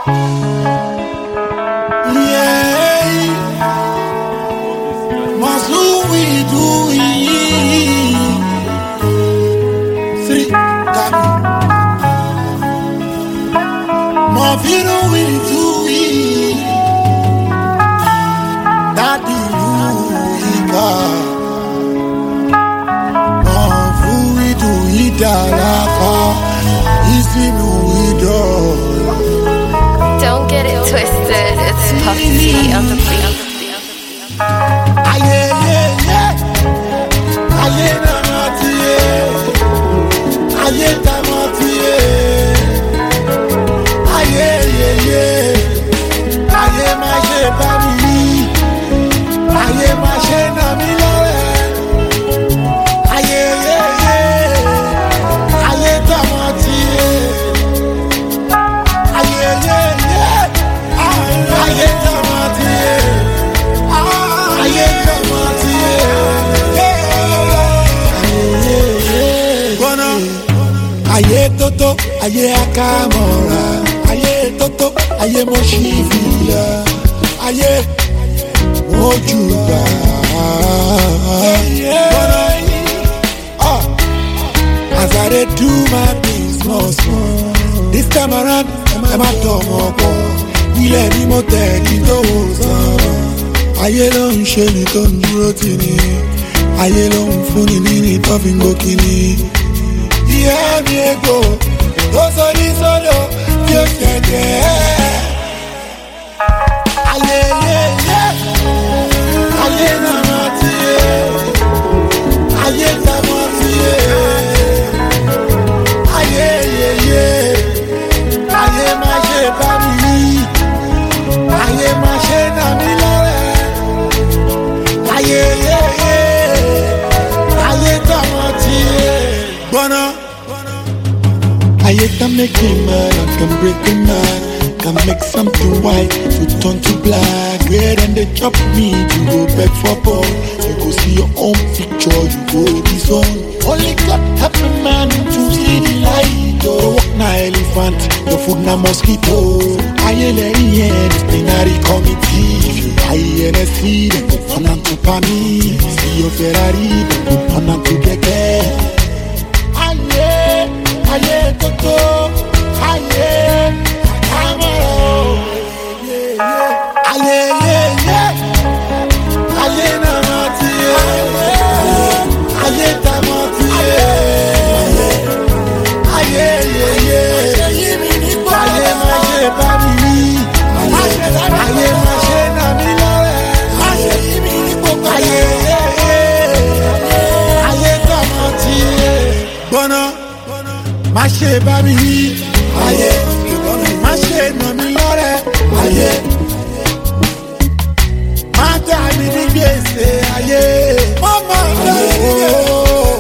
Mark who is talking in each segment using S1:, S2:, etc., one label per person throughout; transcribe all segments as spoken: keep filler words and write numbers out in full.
S1: Don't get it twisted, it's Puffy on the beat.
S2: Aye, yeah, yeah. Aye, na matie. Aye, ta matie. Aye, yeah, yeah. Aye, ma she pa mi. Aye, ma she na mi lore. Aye, yeah, yeah. Aye, ta matie. Aye, yeah, yeah. Aye, ta matie. Aye toto, aye akamora, aye toto, aye moshivia, aye mojuba. As I dey do my things small small, this time around I'm a tomoko, ilé ni mo tẹ̀ kí tó wò sàn. Ayé ló ń ṣe ni tó ń dúró tì ní, ayé ló ń fún ni ní ní tó fi ń gòkè ní. Ìyá mi ègbò tó sọ ní sọ́dọ̀ tí ó kẹ̀kẹ́. Ayé yé yé, ayé náà máa ti yé, ayé tá máa ti yé. Ayé yé yé, ayé máa ṣe bá mi rí, ayé máa ṣe nà mí lọ́rẹ́. Ayé yé yé, ayé tá máa ti yé. Gbọ́nà. Ayé can make me mad, I can break a man, can make something white to turn to black. Where then they chop me, you go back for ball. You go see your own picture, you go this zone. Only God help a man to see the light. Your walk na elephant, your food na mosquito. Ayé lẹ́yìn yẹn, disciplinary committee. If you buy N S C, then go turn am to Pami. See your Ferrari, then go turn am to Keke. Ayé, ayé toto, ayé akamaro. Ayé, ayé, ayé na mati ye. Ayé ta mati ye. Ayé, ayé, ayé ma ṣe bá mi rí. Ayé ma ṣe na mi lọ́rẹ́. Ayé, ayé ta mati ye. Gbọ́nà. Má ṣe bá mi rí, ayé, má ṣe nà mí lọ́rẹ́, ayé, má dá mi ní gbèsè, ayé, má má dá mi ní gbèsè.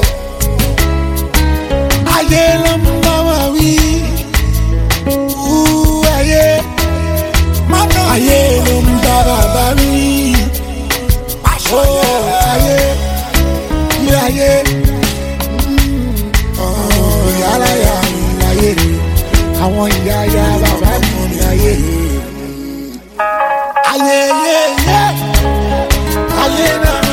S2: Ayé ló ń bá wa wí, ayé, má dá ayé ló ń bá bàbá wí, ayé, ní ayé. Yàrá yà mí láyé ni, àwọn ìyá ya bàbá mi ní ayé ni. Ayé yé yé, ayé náà.